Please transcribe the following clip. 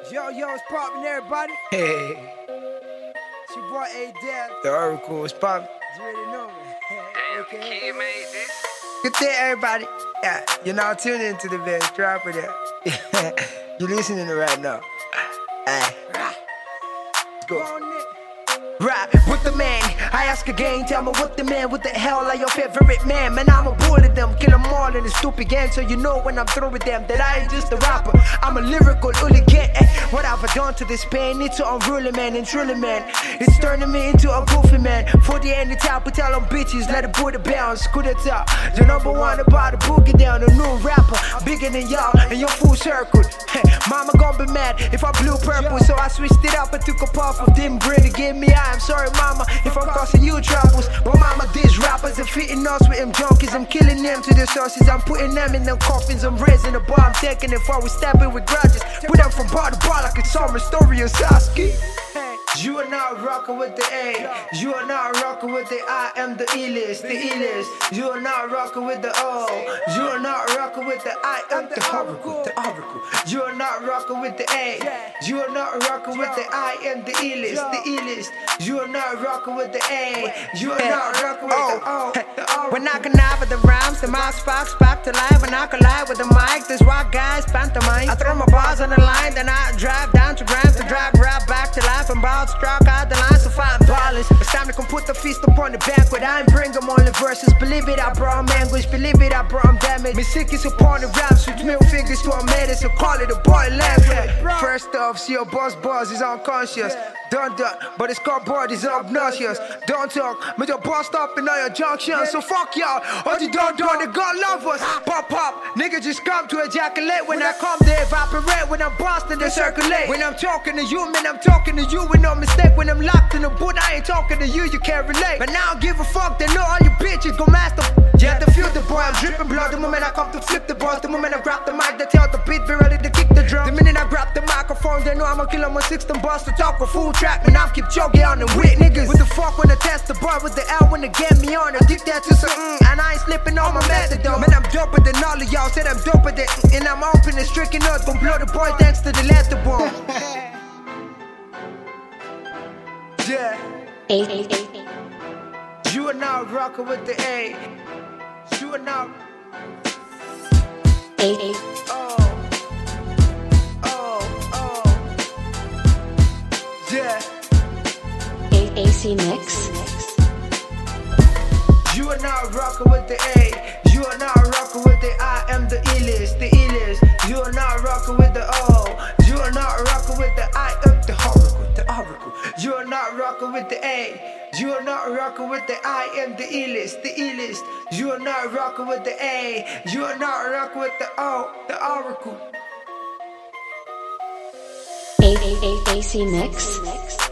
Yo, it's poppin', everybody. Hey, It's your boy A-Dab. the Oracle is poppin'. You already know me. Damn, Okay. kid made this. Good day, everybody. Yeah, you're now tuned into the best dropper there. You're listening to right now. Hey, let's Go go. on, Nick. Right, with the man, I ask again, tell me what the man, what the hell are your favorite man? Man, I'm a bully them, kill them all in a stupid gang. So you know when I'm through with them, that I ain't just a rapper, I'm a lyrical hooligan. What have I done to this pain? It's an unruly man and truly man. It's turning me into a goofy man. For the end of time, we tell them bitches, let it put it bounce. Could it tell? The number one about the boogie down, a new rapper, bigger than y'all, and your full circle. Mama gon' be mad if I blew purple, so I switched it up and took a puff of them bread to give me I'm sorry, mama, if I'm causing you troubles. But mama, these rappers are fitting us with them junkies. I'm killing them to the sources. I'm putting them in them coffins. I'm raising the bar. I'm taking it far. We stabbing with grudges. Put them from bar to bar like it's Summer Story or Sasuke. You are not rocking with the A. You are not rocking with the I am the E-list, the E-list. You are not rocking with the O. You are not rocking with the I am the Oracle, the Oracle. You are not rocking with the A. You are not rocking with the I am the E-list, the E-list. You are not rocking with the A. You are not rocking with the O, the Oracle. When I connive with the rhymes, the mouth sparks back to life. When I collide with the mic, this rock guy's pantomime. I throw my bars on the line, then I drive down to Grimes to drive rap back to life. I'm about to struck out the lines to find balance. It's time to come put the feast upon the banquet. I ain't bring them only verses. Believe it, I brought 'em anguish. Believe it, I brought 'em damage. Me sick is upon the rap, switch middle fingers to a medicine. Call it a boy language. First off, see your boss is unconscious. Done, but it's cardboard is obnoxious. Don't talk, make your boss stop in all your junctions. So fuck y'all, all you don't do, they gon' love us. Pop, nigga just come to ejaculate. When I come, they evaporate. When I'm busting, they circulate. When I'm talking to you, man, I'm talking to you with no mistake. When I'm locked in the boot, I ain't talking to you, you can't relate. But now I don't give a fuck, they know all you bitches go master. You have to feel the boy, I'm dripping blood. The moment I come to flip the balls, the moment I grab the mic, they tell the beat, be ready to kick the drum. The minute I grab the microphone, they know I'ma kill 'em with 16 bars to talk a full track. When I'm keep choking on the wit niggas. What the fuck when I test the bar with the L when they get me on? I dig that to some and I ain't slipping on my methadone. Man, I'm doper than all of y'all, said I'm doper than and I'm open and stricken up. Gon' blow the boy thanks to the letter bomb. Yeah. You are now rocking with the A. You are now. Yeah. AC Mix. You are not rocking with the A. You are not rocking with the I am the E-list, the E-list. You are not rocking with the O. You are not rocking with the I am the Oracle, the Oracle. You are not rocking with the A. You are not rocking with the I am the E-list, the E-list. You are not rocking with the A. You are not rocking with the O, the Oracle. AC Mix.